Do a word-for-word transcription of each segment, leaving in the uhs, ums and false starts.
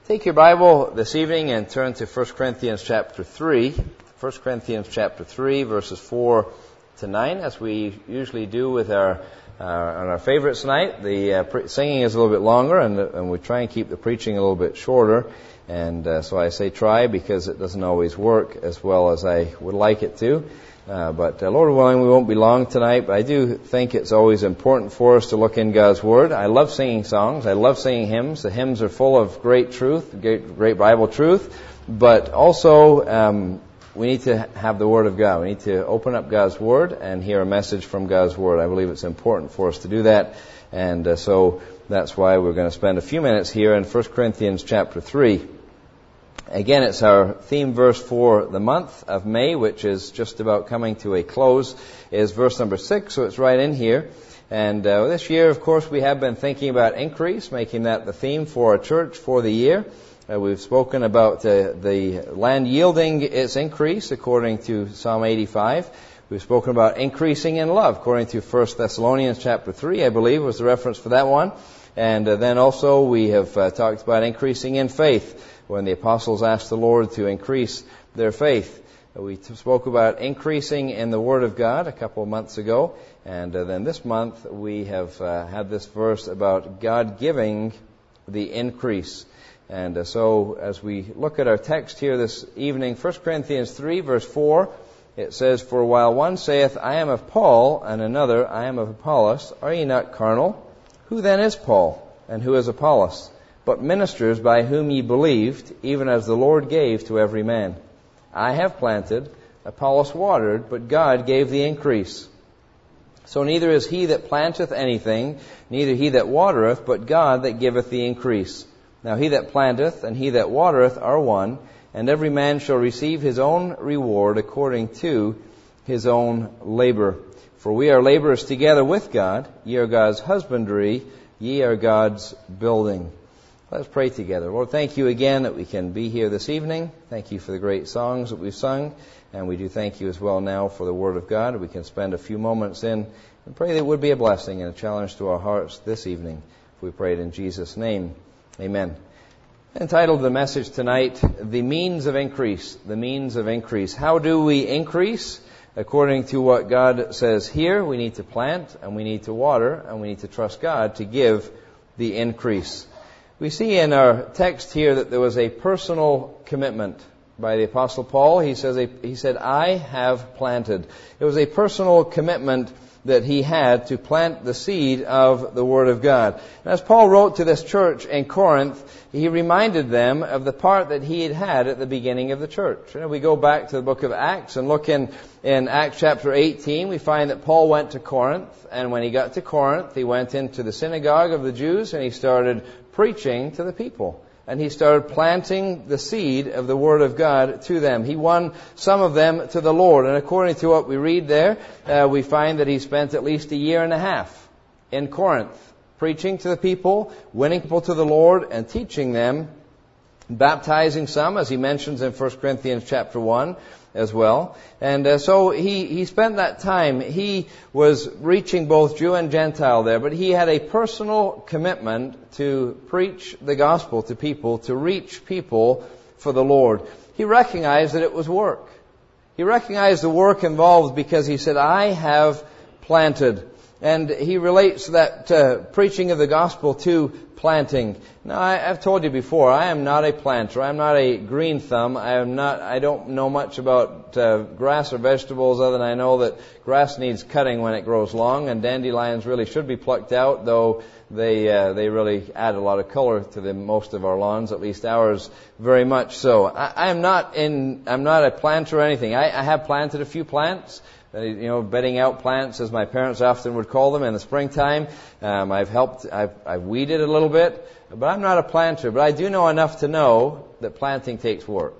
Take your Bible this evening and turn to First Corinthians chapter three. First Corinthians chapter three, verses four to nine, as we usually do with our uh, on our favorites night. The uh, pre- singing is a little bit longer, and, and we try and keep the preaching a little bit shorter. And uh, so I say try because it doesn't always work as well as I would like it to. Uh, but uh, Lord willing, we won't be long tonight, but I do think it's always important for us to look in God's Word. I love singing songs. I love singing hymns. The hymns are full of great truth, great, great Bible truth. But also, um, we need to have the Word of God. We need to open up God's Word and hear a message from God's Word. I believe it's important for us to do that. And uh, so that's why we're going to spend a few minutes here in First Corinthians chapter three. Again, it's our theme verse for the month of May, which is just about coming to a close, is verse number six, so it's right in here. And uh, this year, of course, we have been thinking about increase, making that the theme for our church for the year. Uh, we've spoken about uh, the land yielding its increase, according to Psalm eighty-five. We've spoken about increasing in love, according to First Thessalonians chapter three, I believe, was the reference for that one. And uh, then also we have uh, talked about increasing in faith, when the apostles asked the Lord to increase their faith. We spoke about increasing in the Word of God a couple of months ago. And uh, then this month we have uh, had this verse about God giving the increase. And uh, so as we look at our text here this evening, First Corinthians three, verse four, it says, "For while one saith, I am of Paul, and another, I am of Apollos, are ye not carnal? Who then is Paul, and who is Apollos? But ministers by whom ye believed, even as the Lord gave to every man. I have planted, Apollos watered, but God gave the increase. So neither is he that planteth anything, neither he that watereth, but God that giveth the increase. Now he that planteth and he that watereth are one, and every man shall receive his own reward according to his own labor. For we are laborers together with God. Ye are God's husbandry, ye are God's building." Let's pray together. Lord, thank you again that we can be here this evening. Thank you for the great songs that we've sung. And we do thank you as well now for the Word of God. We can spend a few moments in and pray that it would be a blessing and a challenge to our hearts this evening. We pray it in Jesus' name. Amen. Entitled the message tonight, The Means of Increase. The Means of Increase. How do we increase? According to what God says here, we need to plant and we need to water and we need to trust God to give the increase. We see in our text here that there was a personal commitment by the Apostle Paul. He says, he said, I have planted. It was a personal commitment that he had to plant the seed of the Word of God. And as Paul wrote to this church in Corinth, he reminded them of the part that he had had at the beginning of the church. You know, we go back to the book of Acts and look in, in Acts chapter eighteen, we find that Paul went to Corinth, and when he got to Corinth, he went into the synagogue of the Jews and he started preaching to the people. And he started planting the seed of the Word of God to them. He won some of them to the Lord. And according to what we read there, uh, we find that he spent at least a year and a half in Corinth, preaching to the people, winning people to the Lord, and teaching them, baptizing some, as he mentions in First Corinthians chapter one as well. And uh, so he, he spent that time. He was reaching both Jew and Gentile there, but he had a personal commitment to preach the gospel to people, to reach people for the Lord. He recognized that it was work. He recognized the work involved because he said, I have planted. And he relates that uh, preaching of the gospel to planting. Now, I, I've told you before, I am not a planter. I'm not a green thumb. I am not. I don't know much about uh, grass or vegetables, other than I know that grass needs cutting when it grows long, and dandelions really should be plucked out, though they uh, they really add a lot of color to the most of our lawns, at least ours, very much so. I, I'm not in. I'm not a planter or anything. I, I have planted a few plants. You know, bedding out plants, as my parents often would call them, in the springtime. Um, I've helped, I've, I've weeded a little bit, but I'm not a planter. But I do know enough to know that planting takes work.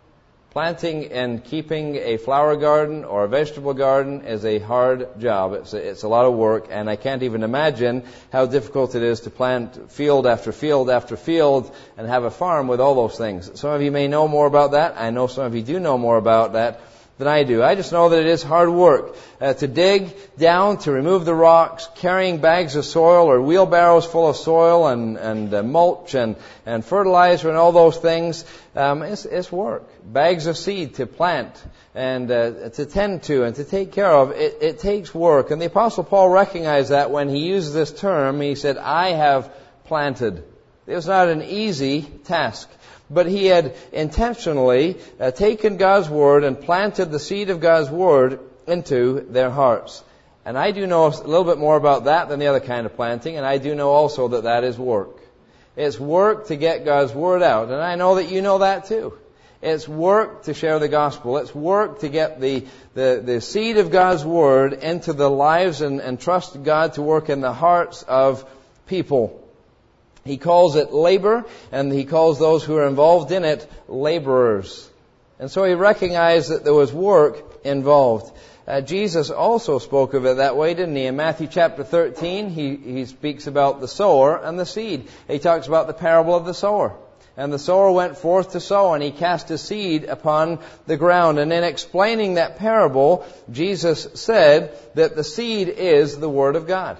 Planting and keeping a flower garden or a vegetable garden is a hard job. It's a, it's a lot of work, and I can't even imagine how difficult it is to plant field after field after field and have a farm with all those things. Some of you may know more about that. I know some of you do know more about that. than I do. I just know that it is hard work uh, to dig down, to remove the rocks, carrying bags of soil or wheelbarrows full of soil and, and uh, mulch and, and fertilizer and all those things. Um, it's, it's work. Bags of seed to plant and uh, to tend to and to take care of. It, it takes work. And the Apostle Paul recognized that when he used this term. He said, I have planted. It was not an easy task. But he had intentionally uh, taken God's Word and planted the seed of God's Word into their hearts. And I do know a little bit more about that than the other kind of planting, and I do know also that that is work. It's work to get God's Word out, and I know that you know that too. It's work to share the gospel. It's work to get the, the, the seed of God's Word into the lives and, and trust God to work in the hearts of people. He calls it labor, and he calls those who are involved in it laborers. And so he recognized that there was work involved. Uh, Jesus also spoke of it that way, didn't he? In Matthew chapter thirteen, he, he speaks about the sower and the seed. He talks about the parable of the sower. And the sower went forth to sow, and he cast his seed upon the ground. And in explaining that parable, Jesus said that the seed is the Word of God.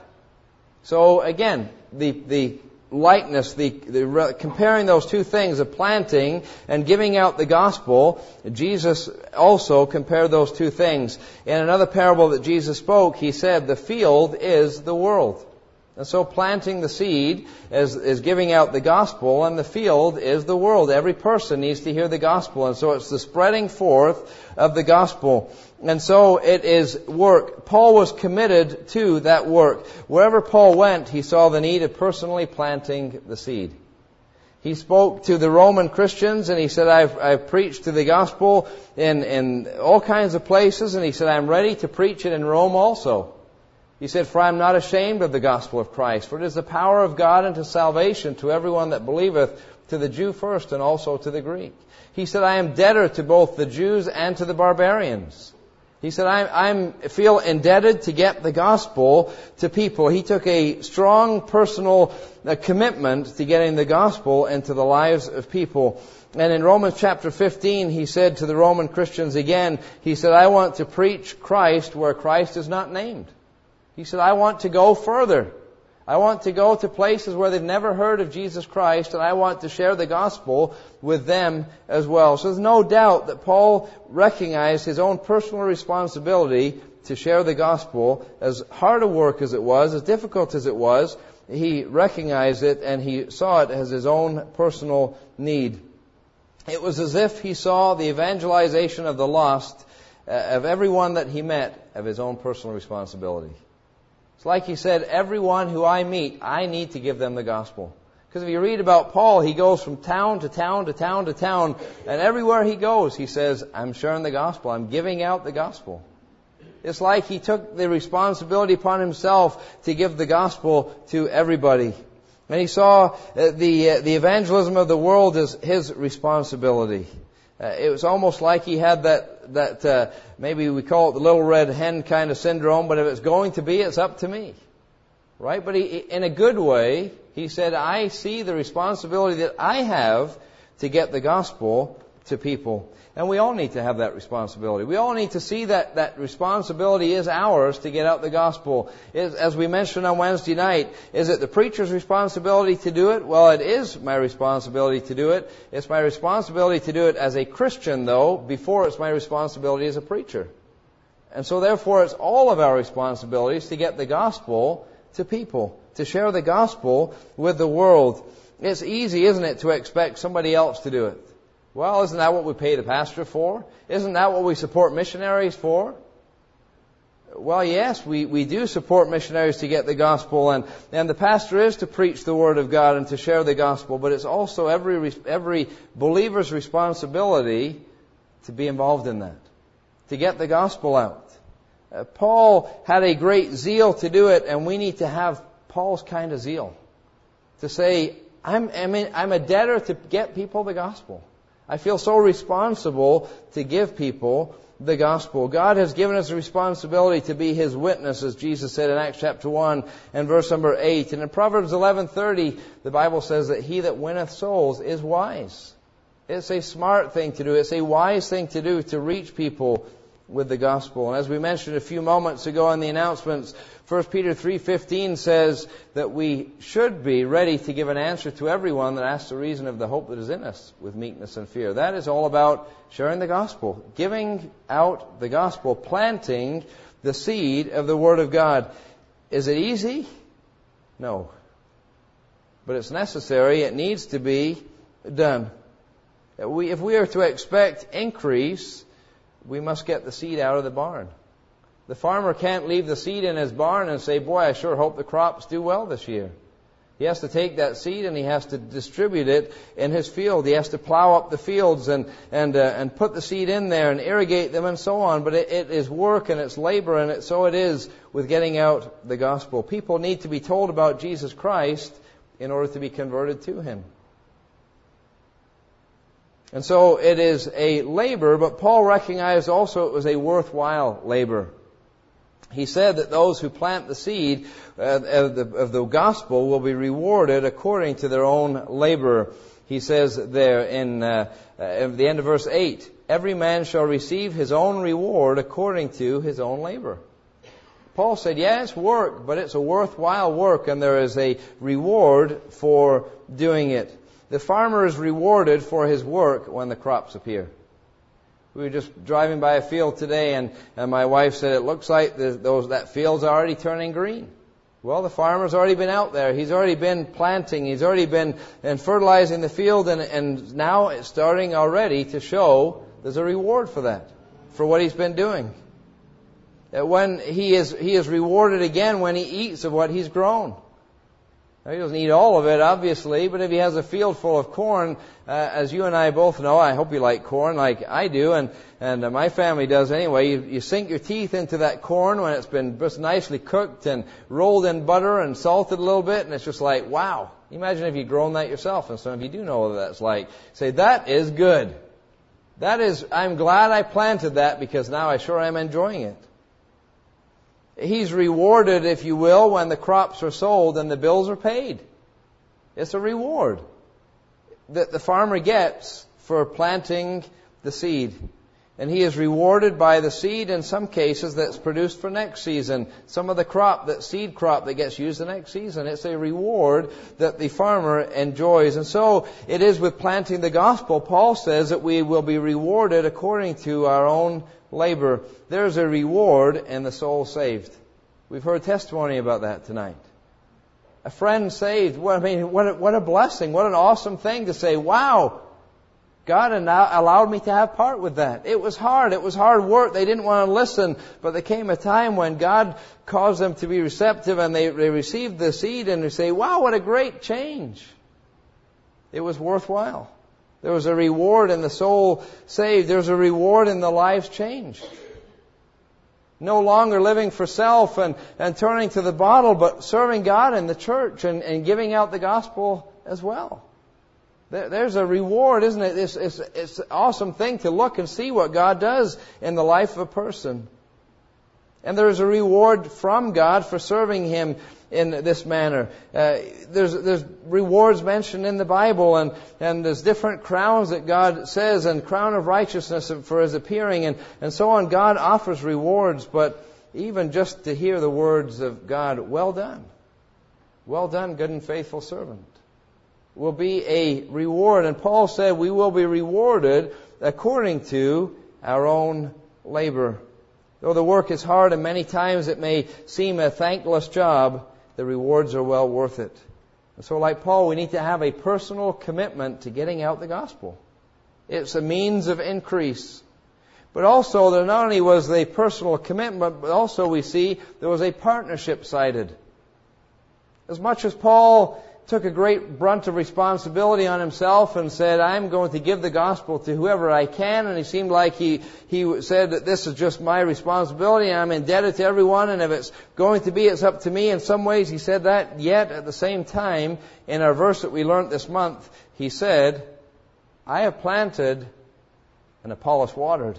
So again, the the likeness, the, the comparing those two things of planting and giving out the gospel, Jesus also compared those two things. In another parable that Jesus spoke, he said, the field is the world. And so planting the seed is, is giving out the gospel, and the field is the world. Every person needs to hear the gospel, and so it's the spreading forth of the gospel. And so it is work. Paul was committed to that work. Wherever Paul went, he saw the need of personally planting the seed. He spoke to the Roman Christians, and he said, I've, I've preached to the gospel in, in all kinds of places, and he said, I'm ready to preach it in Rome also. He said, for I am not ashamed of the gospel of Christ, for it is the power of God unto salvation to everyone that believeth, to the Jew first and also to the Greek. He said, I am debtor to both the Jews and to the barbarians. He said, I I'm, feel indebted to get the gospel to people. He took a strong personal uh, commitment to getting the gospel into the lives of people. And in Romans chapter fifteen, he said to the Roman Christians again, he said, I want to preach Christ where Christ is not named. He said, I want to go further. I want to go to places where they've never heard of Jesus Christ, and I want to share the gospel with them as well. So there's no doubt that Paul recognized his own personal responsibility to share the gospel. As hard a work as it was, as difficult as it was, he recognized it and he saw it as his own personal need. It was as if he saw the evangelization of the lost, uh, of everyone that he met, of his own personal responsibility. It's like he said, everyone who I meet, I need to give them the gospel. Because if you read about Paul, he goes from town to town to town to town, and everywhere he goes, he says, I'm sharing the gospel. I'm giving out the gospel. It's like he took the responsibility upon himself to give the gospel to everybody. And he saw the, uh, the evangelism of the world as his responsibility. Uh, it was almost like he had that, that uh, maybe we call it the little red hen kind of syndrome, but if it's going to be, it's up to me. Right? But he, in a good way, he said, I see the responsibility that I have to get the gospel to people. And we all need to have that responsibility. We all need to see that that responsibility is ours to get out the gospel. Is, as we mentioned on Wednesday night, is it the preacher's responsibility to do it? Well, it is my responsibility to do it. It's my responsibility to do it as a Christian, though, before it's my responsibility as a preacher. And so therefore, it's all of our responsibilities to get the gospel to people, to share the gospel with the world. It's easy, isn't it, to expect somebody else to do it? Well, isn't that what we pay the pastor for? Isn't that what we support missionaries for? Well, yes, we, we do support missionaries to get the gospel, and, and the pastor is to preach the Word of God and to share the gospel, but it's also every every believer's responsibility to be involved in that, to get the gospel out. Uh, Paul had a great zeal to do it, and we need to have Paul's kind of zeal. To say, I'm, I mean, I'm a debtor to get people the gospel. I feel so responsible to give people the gospel. God has given us a responsibility to be His witness, as Jesus said in Acts chapter one and verse number eight. And in Proverbs eleven thirty, the Bible says that he that winneth souls is wise. It's a smart thing to do. It's a wise thing to do to reach people with the gospel. And as we mentioned a few moments ago in the announcements, First Peter three fifteen says that we should be ready to give an answer to everyone that asks the reason of the hope that is in us with meekness and fear. That is all about sharing the gospel, giving out the gospel, planting the seed of the Word of God. Is it easy? No. But it's necessary. It needs to be done. We, if we are to expect increase, we must get the seed out of the barn. The farmer can't leave the seed in his barn and say, boy, I sure hope the crops do well this year. He has to take that seed and he has to distribute it in his field. He has to plow up the fields and and uh, and put the seed in there and irrigate them and so on. But it, it is work and it's labor, and it, so it is with getting out the gospel. People need to be told about Jesus Christ in order to be converted to Him. And so it is a labor, but Paul recognized also it was a worthwhile labor. He said that those who plant the seed uh, of, the, of the gospel will be rewarded according to their own labor. He says there in uh, at the end of verse eight, every man shall receive his own reward according to his own labor. Paul said, yeah, it's work, but it's a worthwhile work, and there is a reward for doing it. The farmer is rewarded for his work when the crops appear. We were just driving by a field today, and, and my wife said, it looks like the, those that field's already turning green. Well, the farmer's already been out there. He's already been planting. He's already been and fertilizing the field, and, and now it's starting already to show there's a reward for that, for what he's been doing. That when he is he is rewarded again when he eats of what he's grown. Now, he doesn't eat all of it, obviously, but if he has a field full of corn, uh, as you and I both know, I hope you like corn like I do, and, and uh, my family does anyway, you, you sink your teeth into that corn when it's been just nicely cooked and rolled in butter and salted a little bit, and it's just like, wow. Imagine if you'd grown that yourself, and some of you do know what that's like. Say, that is good. That is, I'm glad I planted that because now I sure am enjoying it. He's rewarded, if you will, when the crops are sold and the bills are paid. It's a reward that the farmer gets for planting the seed. And he is rewarded by the seed in some cases that's produced for next season. Some of the crop, that seed crop that gets used the next season. It's a reward that the farmer enjoys. And so it is with planting the gospel. Paul says that we will be rewarded according to our own labor. There's a reward in the soul saved. We've heard testimony about that tonight. A friend saved. What, I mean, what a, what a blessing. What an awesome thing to say, wow, God allowed me to have part with that. It was hard. It was hard work. They didn't want to listen. But there came a time when God caused them to be receptive, and they, they received the seed and they say, wow, what a great change. It was worthwhile. There was a reward in the soul saved. There was a reward in the lives changed. No longer living for self and, and turning to the bottle, but serving God in the church and, and giving out the gospel as well. There, there's a reward, isn't it? It's, it's, it's an awesome thing to look and see what God does in the life of a person. And there is a reward from God for serving Him in this manner. Uh, there's there's rewards mentioned in the Bible, and, and there's different crowns that God says, and crown of righteousness for His appearing, and, and so on. God offers rewards, but even just to hear the words of God, well done. Well done, good and faithful servant, will be a reward. And Paul said we will be rewarded according to our own labor. Though the work is hard and many times it may seem a thankless job, the rewards are well worth it. And so like Paul, we need to have a personal commitment to getting out the gospel. It's a means of increase. But also, there not only was a personal commitment, but also we see there was a partnership cited. As much as Paul took a great brunt of responsibility on himself and said, I'm going to give the gospel to whoever I can, and he seemed like he, he said that this is just my responsibility and I'm indebted to everyone, and if it's going to be, it's up to me. In some ways he said that, yet at the same time, in our verse that we learned this month, he said, I have planted and Apollos watered.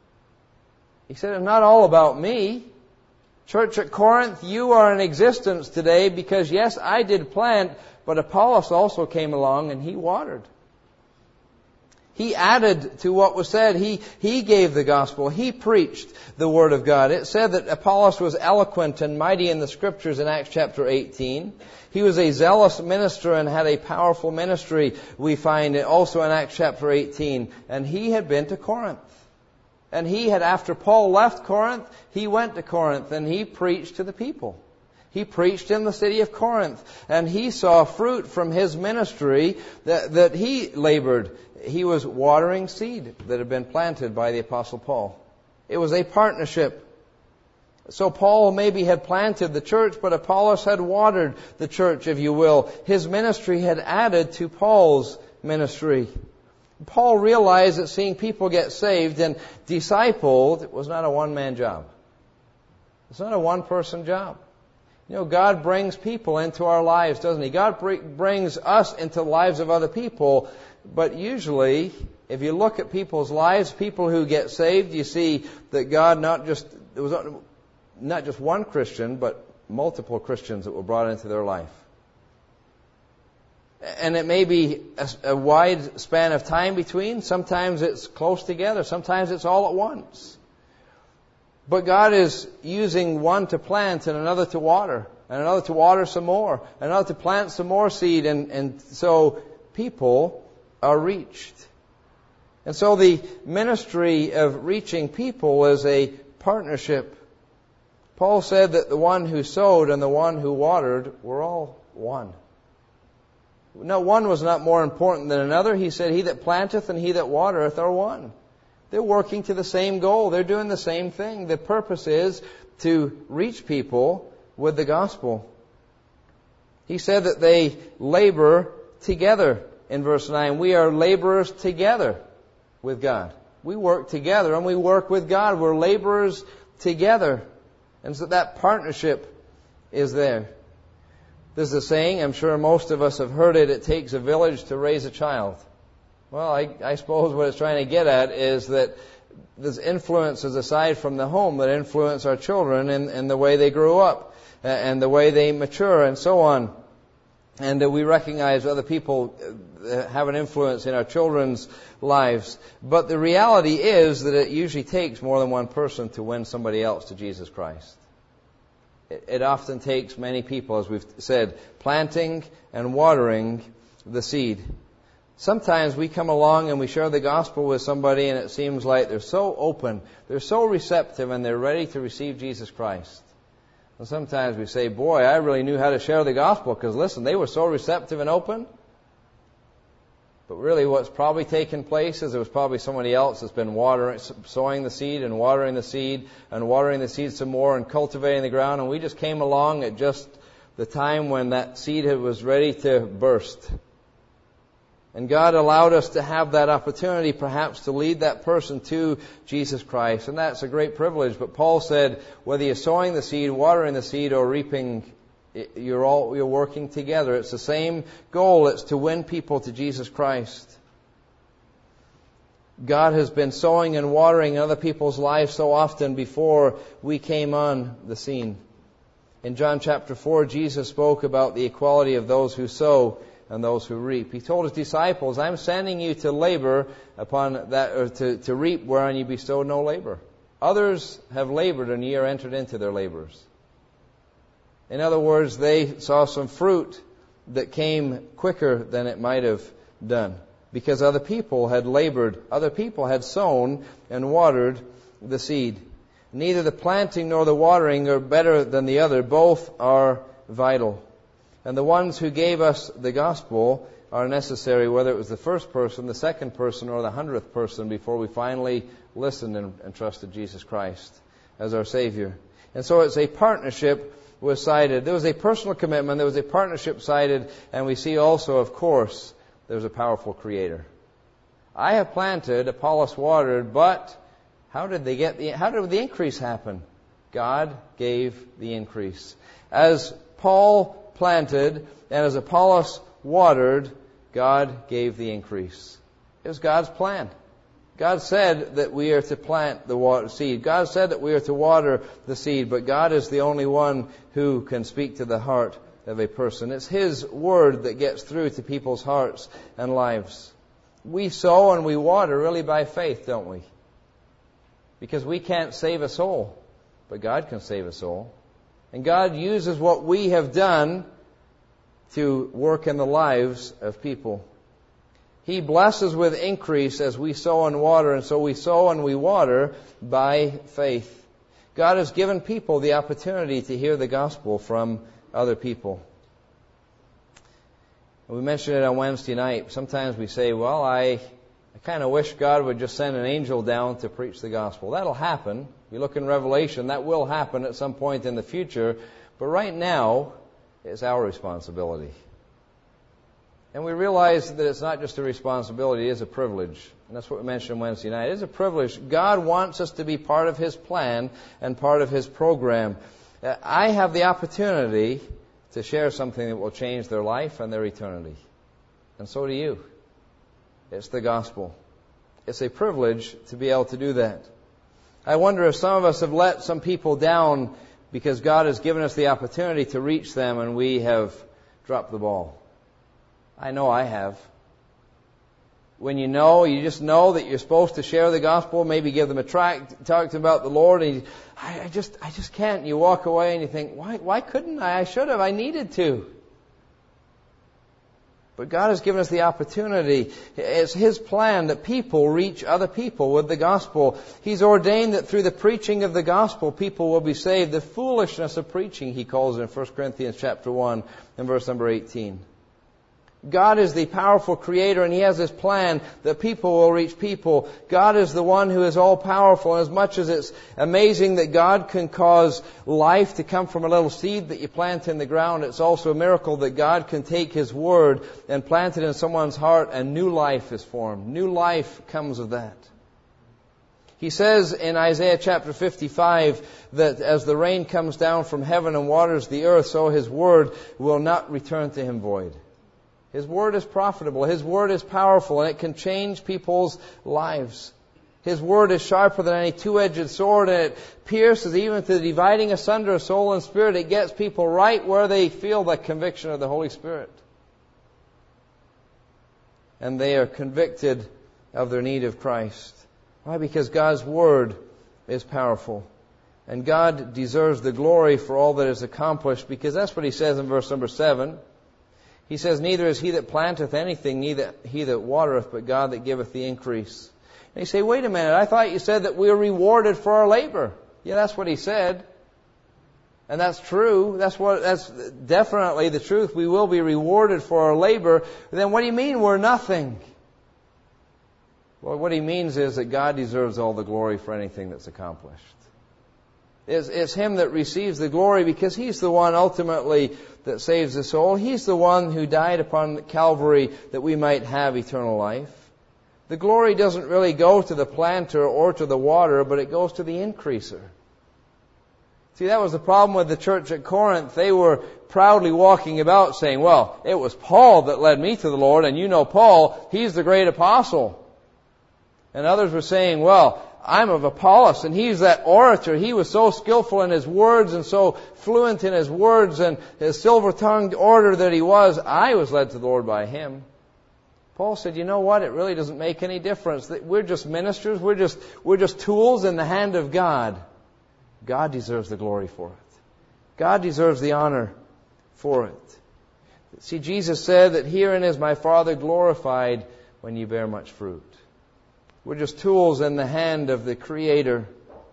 He said, it's not all about me. Church at Corinth, you are in existence today because, yes, I did plant, but Apollos also came along and he watered. He added to what was said. He, he gave the gospel. He preached the Word of God. It said that Apollos was eloquent and mighty in the Scriptures in Acts chapter eighteen. He was a zealous minister and had a powerful ministry, we find also in Acts chapter eighteen. And he had been to Corinth. And he had, after Paul left Corinth, he went to Corinth and he preached to the people. He preached in the city of Corinth. And he saw fruit from his ministry that, that he labored. He was watering seed that had been planted by the Apostle Paul. It was a partnership. So Paul maybe had planted the church, but Apollos had watered the church, if you will. His ministry had added to Paul's ministry. Paul realized that seeing people get saved and discipled was not a one-man job. It's not a one-person job. You know, God brings people into our lives, doesn't He? God br- brings us into the lives of other people. But usually, if you look at people's lives, people who get saved, you see that God not just, there was not just one Christian, but multiple Christians that were brought into their life. And it may be a, a wide span of time between. Sometimes it's close together. Sometimes it's all at once. But God is using one to plant and another to water, and another to water some more, and another to plant some more seed. And, and so people are reached. And so the ministry of reaching people is a partnership. Paul said that the one who sowed and the one who watered were all one. No, one was not more important than another. He said, he that planteth and he that watereth are one. They're working to the same goal. They're doing the same thing. The purpose is to reach people with the gospel. He said that they labor together in verse nine. We are laborers together with God. We work together and we work with God. We're laborers together. And so that partnership is there. There's a saying, I'm sure most of us have heard it, it takes a village to raise a child. Well, I, I suppose what it's trying to get at is that there's influences aside from the home that influence our children in, in the way they grow up and the way they mature and so on. And uh, we recognize other people have an influence in our children's lives. But the reality is that it usually takes more than one person to win somebody else to Jesus Christ. It, it often takes many people, as we've said, planting and watering the seed. Sometimes we come along and we share the gospel with somebody and it seems like they're so open, they're so receptive, and they're ready to receive Jesus Christ. And sometimes we say, boy, I really knew how to share the gospel because, listen, they were so receptive and open. But really what's probably taken place is there was probably somebody else that's been watering, sowing the seed and watering the seed and watering the seed some more and cultivating the ground. And we just came along at just the time when that seed was ready to burst. And God allowed us to have that opportunity perhaps to lead that person to Jesus Christ. And that's a great privilege. But Paul said, whether you're sowing the seed, watering the seed, or reaping, you're all you're working together. It's the same goal. It's to win people to Jesus Christ. God has been sowing and watering in other people's lives so often before we came on the scene. In John chapter four, Jesus spoke about the equality of those who sow and those who reap. He told His disciples, I'm sending you to labor upon that, or to, to reap whereon you bestowed no labor. Others have labored and ye are entered into their labors. In other words, they saw some fruit that came quicker than it might have done. Because other people had labored, other people had sown and watered the seed. Neither the planting nor the watering are better than the other. Both are vital. And the ones who gave us the gospel are necessary, whether it was the first person, the second person, or the hundredth person, before we finally listened and, and trusted Jesus Christ as our Savior. And so it's a partnership was cited. There was a personal commitment, there was a partnership cited, and we see also, of course, there's a powerful Creator. I have planted, Apollos watered, but how did they get the, how did the increase happen? God gave the increase. As Paul planted and as Apollos watered, God gave the increase. It was God's plan. God said that we are to plant the water seed. God said that we are to water the seed, but God is the only one who can speak to the heart of a person. It's His word that gets through to people's hearts and lives. We sow and we water really by faith, don't we? Because we can't save a soul, but God can save a soul. And God uses what we have done to work in the lives of people. He blesses with increase as we sow and water, and so we sow and we water by faith. God has given people the opportunity to hear the gospel from other people. We mentioned it on Wednesday night. Sometimes we say, well, I, I kind of wish God would just send an angel down to preach the gospel. That'll happen. You look in Revelation, that will happen at some point in the future. But right now, it's our responsibility. And we realize that it's not just a responsibility, it is a privilege. And that's what we mentioned Wednesday night. It is a privilege. God wants us to be part of His plan and part of His program. I have the opportunity to share something that will change their life and their eternity. And so do you. It's the gospel. It's a privilege to be able to do that. I wonder if some of us have let some people down because God has given us the opportunity to reach them and we have dropped the ball. I know I have. When you know, you just know that you're supposed to share the gospel, maybe give them a tract, talk to them about the Lord, and you, I, I just, I just can't. And you walk away and you think, why, why couldn't I? I should have. I needed to. But God has given us the opportunity. It's His plan that people reach other people with the gospel. He's ordained that through the preaching of the gospel, people will be saved. The foolishness of preaching, He calls it in First Corinthians chapter one and verse number eighteen. God is the powerful Creator, and He has this plan that people will reach people. God is the one who is all-powerful, and as much as it's amazing that God can cause life to come from a little seed that you plant in the ground, it's also a miracle that God can take His Word and plant it in someone's heart, and new life is formed. New life comes of that. He says in Isaiah chapter fifty-five that as the rain comes down from heaven and waters the earth, so His Word will not return to Him void. His Word is profitable. His Word is powerful, and it can change people's lives. His Word is sharper than any two-edged sword, and it pierces even to the dividing asunder of soul and spirit. It gets people right where they feel the conviction of the Holy Spirit. And they are convicted of their need of Christ. Why? Because God's Word is powerful. And God deserves the glory for all that is accomplished, because that's what He says in verse number seven. He says, neither is he that planteth anything, neither he that watereth, but God that giveth the increase. And you say, wait a minute, I thought you said that we are rewarded for our labor. Yeah, that's what He said. And that's true. That's what, that's definitely the truth. We will be rewarded for our labor. Then what do you mean we're nothing? Well, what He means is that God deserves all the glory for anything that's accomplished. It's, it's Him that receives the glory because He's the one ultimately that saves the soul. He's the one who died upon Calvary that we might have eternal life. The glory doesn't really go to the planter or to the water, but it goes to the increaser. See, that was the problem with the church at Corinth. They were proudly walking about saying, well, it was Paul that led me to the Lord, and you know Paul, he's the great apostle. And others were saying, well, I'm of Apollos, and he's that orator. He was so skillful in his words and so fluent in his words and his silver-tongued orator that he was. I was led to the Lord by him. Paul said, you know what? It really doesn't make any difference. We're just ministers. We're just, we're just tools in the hand of God. God deserves the glory for it. God deserves the honor for it. See, Jesus said that herein is my Father glorified when you bear much fruit. We're just tools in the hand of the Creator.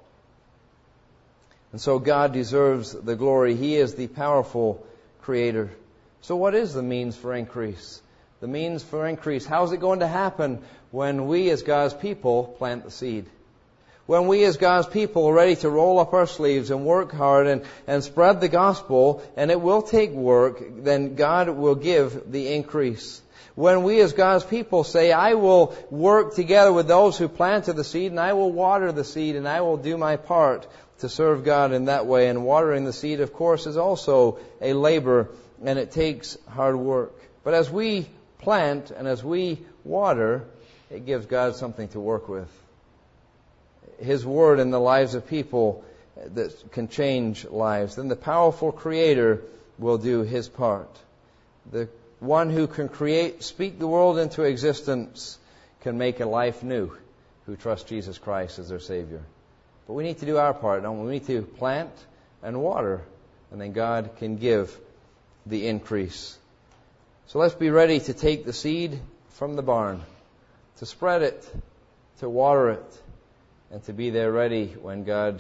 And so God deserves the glory. He is the powerful Creator. So what is the means for increase? The means for increase. How is it going to happen? When we as God's people plant the seed. When we as God's people are ready to roll up our sleeves and work hard and, and spread the gospel, and it will take work, then God will give the increase. When we as God's people say, I will work together with those who planted the seed, and I will water the seed, and I will do my part to serve God in that way. And watering the seed, of course, is also a labor, and it takes hard work. But as we plant and as we water, it gives God something to work with. His Word in the lives of people that can change lives. Then the powerful Creator will do His part. The one who can create, speak the world into existence, can make a life new who trust Jesus Christ as their Savior. But we need to do our part, don't we? We need to plant and water, and then God can give the increase. So let's be ready to take the seed from the barn, to spread it, to water it, and to be there ready when God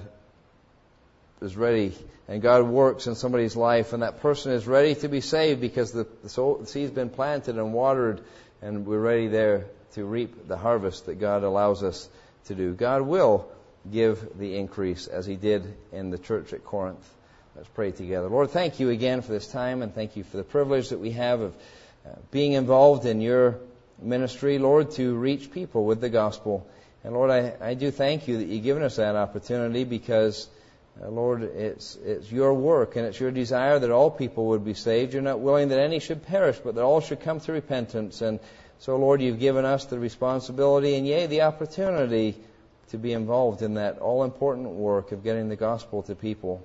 is ready and God works in somebody's life and that person is ready to be saved because the, the, soul, the seed's been planted and watered, and we're ready there to reap the harvest that God allows us to do. God will give the increase as He did in the church at Corinth. Let's pray together. Lord, thank You again for this time, and thank You for the privilege that we have of uh, being involved in Your ministry, Lord, to reach people with the gospel. And Lord, I, I do thank You that You've given us that opportunity because, uh, Lord, it's it's Your work and it's Your desire that all people would be saved. You're not willing that any should perish, but that all should come to repentance. And so, Lord, You've given us the responsibility and, yea, the opportunity to be involved in that all-important work of getting the gospel to people.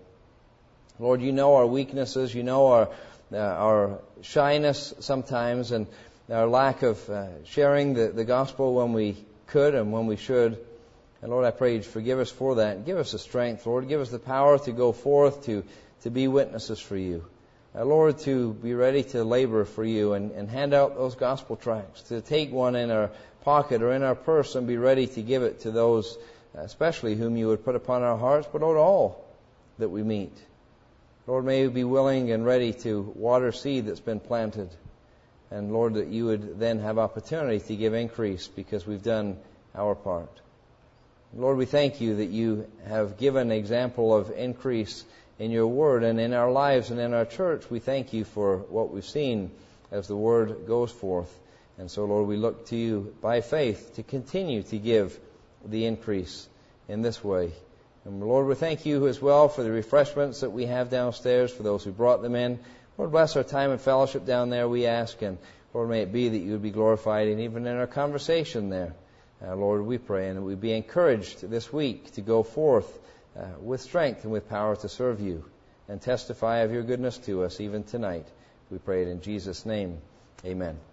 Lord, You know our weaknesses. You know our uh, our shyness sometimes and our lack of uh, sharing the, the gospel when we could and when we should. And Lord, I pray You'd forgive us for that. Give us the strength, Lord. Give us the power to go forth, to, to be witnesses for You. Uh, Lord, to be ready to labor for You and, and hand out those gospel tracts, to take one in our pocket or in our purse and be ready to give it to those, especially whom You would put upon our hearts, but Lord, all that we meet. Lord, may we be willing and ready to water seed that's been planted. And Lord, that You would then have opportunity to give increase because we've done our part. Lord, we thank You that You have given an example of increase in Your Word and in our lives and in our church. We thank You for what we've seen as the Word goes forth. And so, Lord, we look to You by faith to continue to give the increase in this way. And Lord, we thank You as well for the refreshments that we have downstairs, for those who brought them in. Lord, bless our time of fellowship down there, we ask. And Lord, may it be that You would be glorified and even in our conversation there. Uh, Lord, we pray, and that we be encouraged this week to go forth uh, with strength and with power to serve You and testify of Your goodness to us even tonight. We pray it in Jesus' name. Amen.